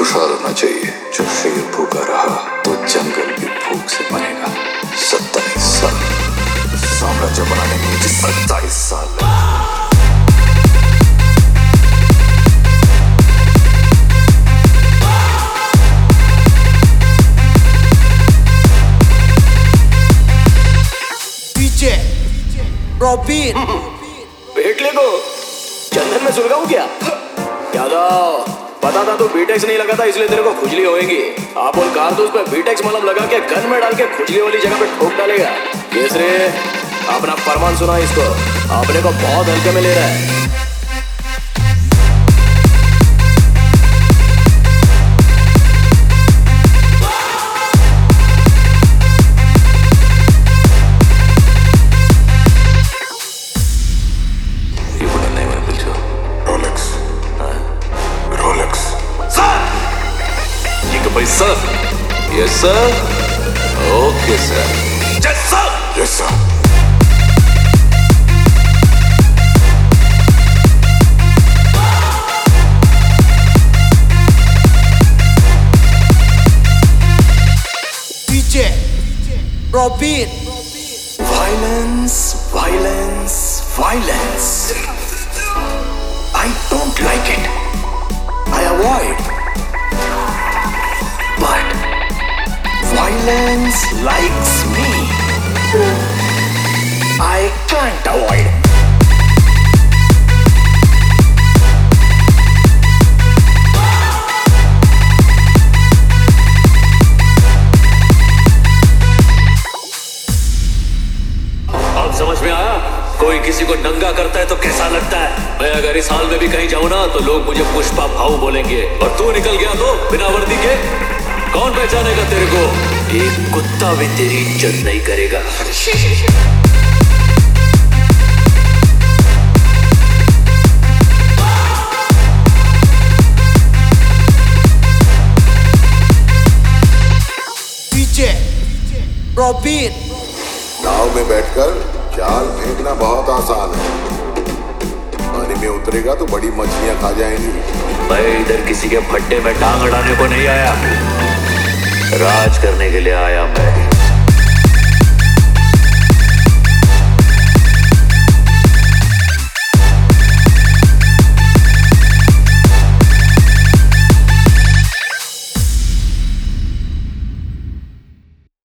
खुशहाल होना चाहिए। जो शेर भूखा रहा वो जंगल भी भूख से मरेगा। 27 साल साम्राज्य बनाने में मुझे 27 साल लगे। रॉबिन भेट ले को चंदन में सुलगाऊं क्या? यादव पता था तू बीटेक्स नहीं लगा था इसलिए तेरे को खुजली होएगी। आप बोल कारतूस पे बीटेक्स मलहम लगा के गन में डाल के खुजली वाली जगह पे ठोक डालेगा। केसरी अपना फरमान सुना इसको, अपने को बहुत हल्के में ले रहा है। Sir, yes sir, okay sir, yes sir, yes sir. DJ Robin. Violence, violence, violence. I don't like it. I avoid. But violence likes me. I can't avoid. अब समझ में आया कोई किसी को नंगा करता है तो कैसा लगता है। मैं अगर इस हाल में भी कहीं जाऊं ना तो लोग मुझे पुष्पा भाऊ बोलेंगे, और तू निकल गया तो बिना वर्दी के कौन पहचानेगा तेरे को? एक कुत्ता भी तेरी इज्जत नहीं करेगा। DJ Robin. गांव में बैठकर जाल फेंकना बहुत आसान है। पानी में उतरेगा तो बड़ी मछलियां खा जाएंगी। मैं इधर किसी के फट्टे में टांग अड़ाने को नहीं आया, राज करने के लिए आया मैं।